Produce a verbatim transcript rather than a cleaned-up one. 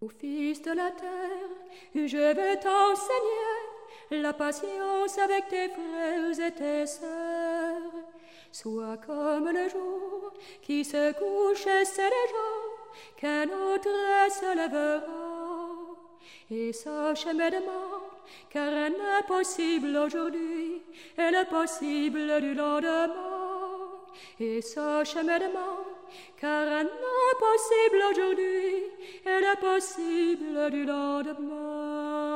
Fils de la terre, je veux t'enseigner la patience avec tes frères et tes sœurs. Sois comme le jour qui se couche et c'est déjà qu'un autre se lèvera. Et sache mes demandes, car un impossible aujourd'hui est le possible du lendemain. Et sache mes demandes, car un impossible aujourd'hui est le possible du lendemain.